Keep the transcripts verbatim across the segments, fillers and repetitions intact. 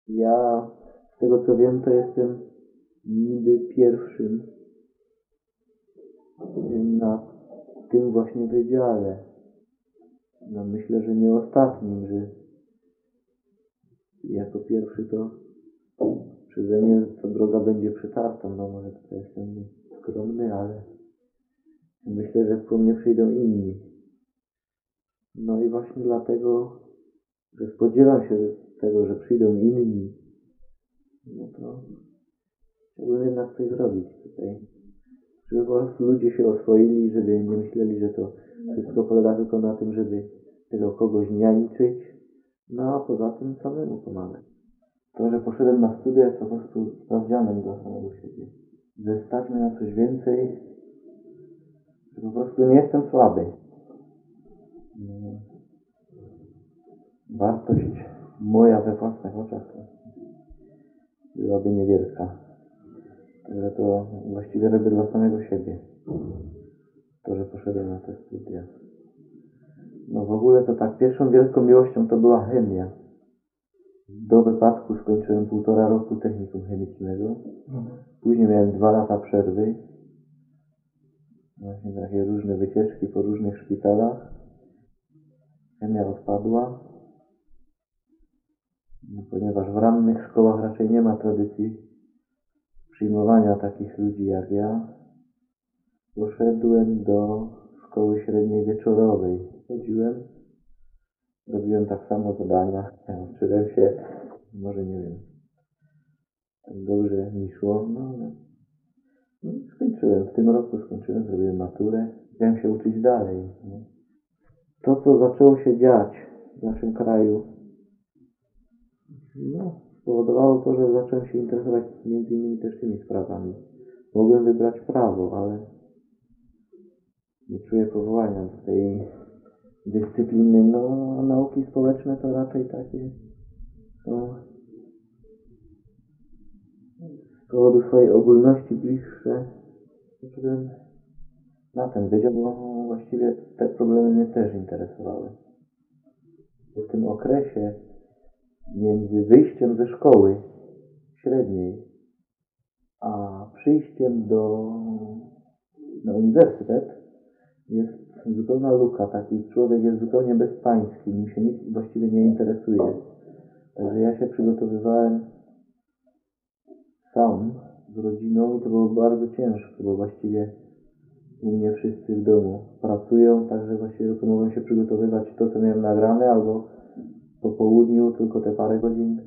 Ja, z tego co wiem, to jestem niby pierwszym na tym właśnie wydziale. No myślę, że nie ostatnim, że jako pierwszy to przeze mnie ta droga będzie przetarta. No może tutaj jestem skromny, ale myślę, że po mnie przyjdą inni. No i właśnie dlatego, że spodziewam się tego, że przyjdą inni, no to chciałbym jednak coś zrobić tutaj. Żeby po prostu ludzie się oswoili, żeby nie myśleli, że to wszystko polega tylko na tym, żeby tylko kogoś niańczyć, no a poza tym samemu pomagać. To, że poszedłem na studia, jest po prostu sprawdzianem dla samego siebie. Że stać mnie na coś więcej, że po prostu nie jestem słaby. Wartość moja we własnych oczach byłaby niewielka. Także to właściwie robię dla samego siebie. To, że poszedłem na te studia. No w ogóle to tak, pierwszą wielką miłością to była chemia. Do wypadku skończyłem półtora roku technikum chemicznego. Później miałem dwa lata przerwy. Właśnie takie różne wycieczki po różnych szpitalach. Chemia odpadła. No, ponieważ w rannych szkołach raczej nie ma tradycji przyjmowania takich ludzi jak ja, poszedłem do szkoły średniej wieczorowej. Chodziłem, robiłem tak samo zadania, uczyłem się, może nie wiem, tak dobrze mi szło, no ale no, skończyłem, w tym roku skończyłem, zrobiłem maturę, chciałem się uczyć dalej. Nie? To, co zaczęło się dziać w naszym kraju, no, spowodowało to, że zacząłem się interesować między innymi też tymi sprawami. Mogłem wybrać prawo, ale nie czuję powołania do tej dyscypliny. No, nauki społeczne to raczej takie są z powodu swojej ogólności bliższe. Poszedłem na ten wydział, bo właściwie te problemy mnie też interesowały. W tym okresie między wyjściem ze szkoły średniej a przyjściem do na uniwersytet jest zupełna luka. Taki człowiek jest zupełnie bezpański, nim się nikt właściwie nie interesuje. Także ja się przygotowywałem sam z rodziną i to było bardzo ciężko, bo właściwie u mnie wszyscy w domu pracują, także właściwie to mogłem się przygotowywać to, co miałem nagrane, albo po południu tylko te parę godzin,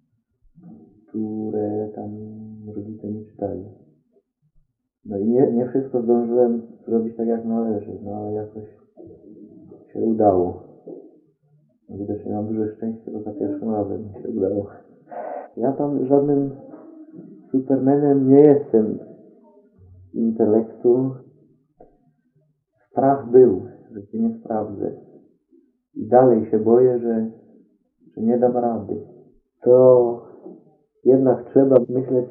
które tam rodzice mi czytali. No i nie, nie wszystko zdążyłem zrobić tak, jak należy, no ale jakoś się udało. Widocznie mam duże szczęście, bo za pierwszym razem mi się udało. Ja tam żadnym supermanem nie jestem intelektu. Strach był, że się nie sprawdzę. I dalej się boję, że, że nie dam rady. To jednak trzeba myśleć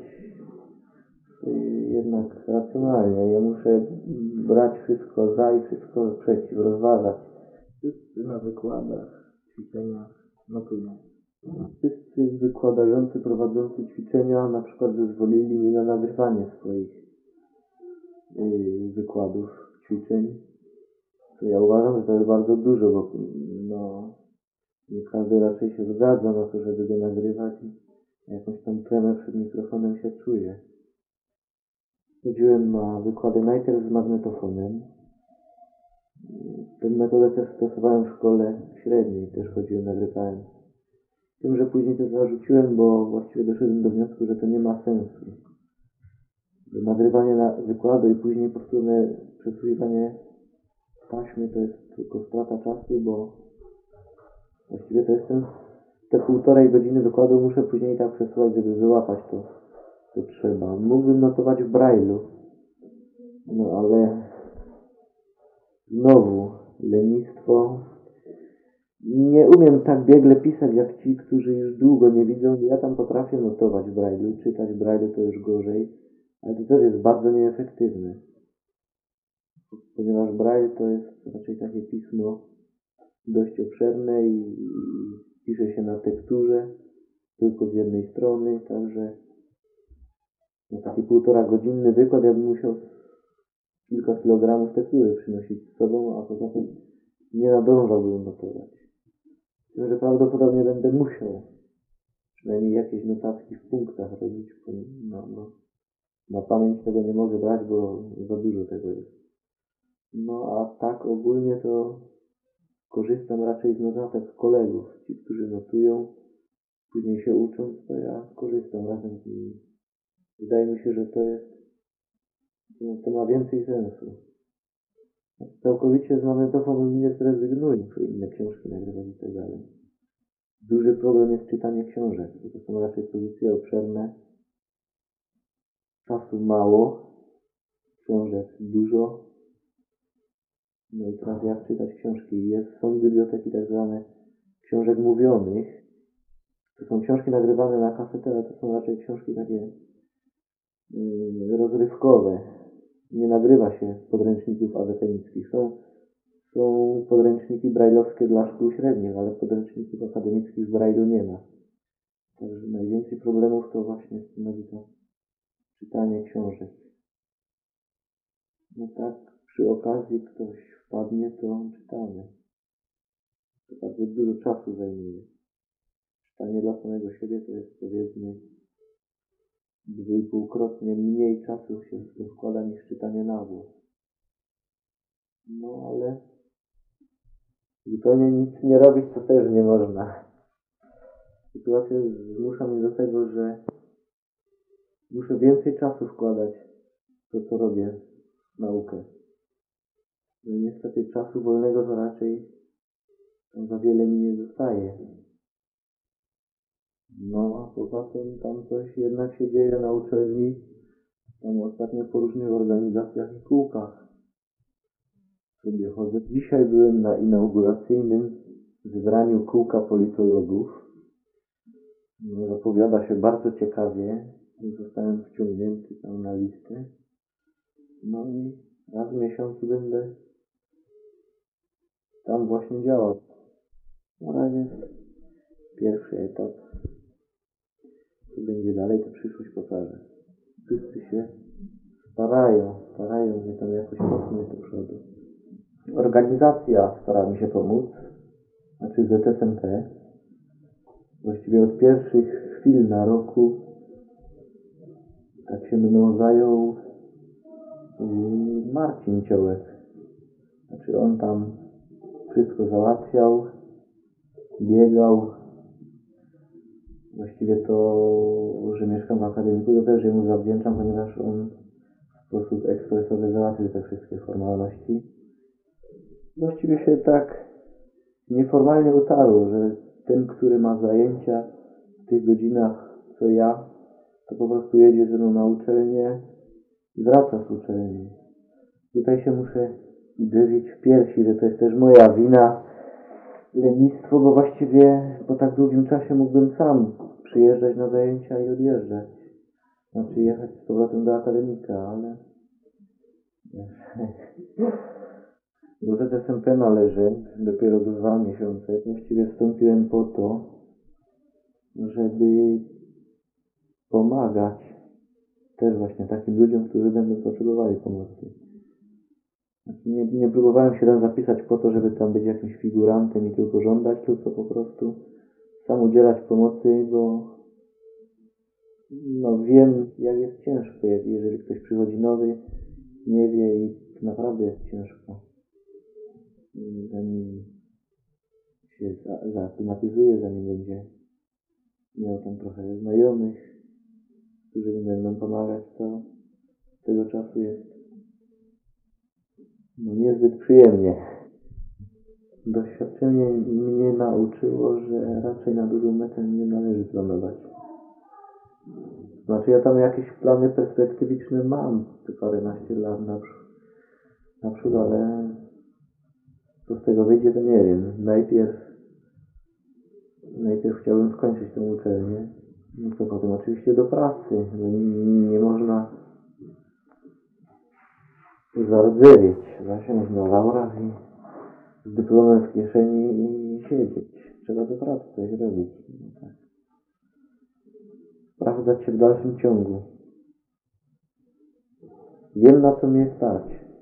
jednak racjonalnie. Ja muszę brać wszystko za i wszystko przeciw, rozważać. Wszyscy na wykładach, ćwiczeniach notują. Wszyscy wykładający, prowadzący ćwiczenia na przykład zezwolili mi na nagrywanie swoich yy, wykładów, ćwiczeń. To ja uważam, że to jest bardzo dużo, bo no, nie każdy raczej się zgadza na to, żeby go nagrywać i jakąś tam tremę przed mikrofonem się czuje. Chodziłem na wykłady najpierw z magnetofonem. Tę metodę też stosowałem w szkole średniej, też chodziłem, nagrywałem. Tym, że później to zarzuciłem, bo właściwie doszedłem do wniosku, że to nie ma sensu. Nagrywanie na wykładu i później powtórne przesłuchiwanie taśmy to jest tylko strata czasu, bo właściwie to jest ten, te półtorej godziny wykładu muszę później tak przesłuchać, żeby wyłapać to, co trzeba. Mógłbym notować w Braille'u, no ale znowu lenistwo. Nie umiem tak biegle pisać jak ci, którzy już długo nie widzą. Ja tam potrafię notować w Braille'u, czytać w Braille'u to już gorzej, ale to też jest bardzo nieefektywne. Ponieważ Braille to jest raczej takie pismo dość obszerne i, i pisze się na tekturze, tylko z jednej strony, także no, taki półtora godzinny wykład ja bym musiał kilka kilogramów tektury przynosić z sobą, a poza tym nie nadążałbym notować. Tym, że prawdopodobnie będę musiał przynajmniej jakieś notatki w punktach robić, bo no, no, na pamięć tego nie mogę brać, bo za dużo tego jest. No a tak ogólnie to korzystam raczej z notatek kolegów. Ci, którzy notują, później się ucząc, to ja korzystam razem z nimi. Wydaje mi się, że to jest, no, to ma więcej sensu. Całkowicie z magnetofonu nie zrezygnuję, czy inne książki nagrywać i tak dalej. Duży problem jest czytanie książek, bo to są raczej pozycje obszerne. Czasu mało, książek dużo. No i teraz jak czytać książki? Jest, są biblioteki tak zwane książek mówionych. To są książki nagrywane na kasetę, ale to są raczej książki takie yy, rozrywkowe. Nie nagrywa się podręczników akademickich. Są, są podręczniki brajlowskie dla szkół średnich, ale podręczników akademickich w brajlu nie ma. Także najwięcej problemów to właśnie stanowi to czytanie książek. No tak, przy okazji ktoś wpadnie, to czytamy. To bardzo dużo czasu zajmuje. Czytanie dla samego siebie to jest, powiedzmy, dwu i półkrotnie mniej czasu się w to wkłada niż czytanie na głos. No ale zupełnie nic nie robić to też nie można. Sytuacja zmusza mnie do tego, że muszę więcej czasu wkładać w to, co robię, w naukę. No i niestety czasu wolnego to raczej tam za wiele mi nie zostaje. No a poza tym tam coś jednak się dzieje na uczelni. Tam ostatnio po różnych organizacjach i kółkach sobie chodzę. Dzisiaj byłem na inauguracyjnym zebraniu kółka politologów. No, zapowiada się bardzo ciekawie. Zostałem wciągnięty tam na listę. No i raz w miesiącu będę tam właśnie działał. Na razie pierwszy etap. Co będzie dalej, to przyszłość pokaże. Wszyscy się starają, starają mnie tam jakoś popchnąć do przodu. Organizacja stara mi się pomóc, znaczy Z S M P. Właściwie od pierwszych chwil na roku tak się mną zajął Marcin Ciołek. Znaczy on tam wszystko załatwiał, biegał. Właściwie to, że mieszkam w akademiku, to też jemu zawdzięczam, ponieważ on w sposób ekspresowy załatwił te wszystkie formalności. Właściwie się tak nieformalnie utarło, że ten, który ma zajęcia w tych godzinach co ja, to po prostu jedzie ze mną na uczelnię i wraca z uczelni. Tutaj się muszę uderzyć w piersi, że to jest też moja wina, lenistwo, bo właściwie po tak długim czasie mógłbym sam przyjeżdżać na zajęcia i odjeżdżać. Znaczy jechać z powrotem do akademika, ale do Z S M P należy dopiero dwa miesiące. Właściwie wstąpiłem po to, żeby pomagać też właśnie takim ludziom, którzy będą potrzebowali pomocy. Znaczy nie, nie próbowałem się tam zapisać po to, żeby tam być jakimś figurantem i tylko żądać, tylko po prostu sam udzielać pomocy, bo no wiem, jak jest ciężko, jeżeli ktoś przychodzi nowy, nie wie i to naprawdę jest ciężko. Zanim się za, zaaklimatyzuje, zanim będzie miał tam trochę znajomych, którzy mu będą pomagać, to z tego czasu jest no niezbyt przyjemnie. Doświadczenie mnie nauczyło, że raczej na dużą metę nie należy planować. Znaczy ja tam jakieś plany perspektywiczne mam, te paręnaście lat naprzód, ale co z tego wyjdzie, to nie wiem. Najpierw najpierw chciałbym skończyć tę uczelnię, no to potem oczywiście do pracy. No nie, nie można zardzewieć, zasiąść na laurach i z dyplomem w kieszeni i siedzieć. Trzeba do pracy coś robić. No tak. sprawdzać się w dalszym ciągu. Wiem, na co mnie stać.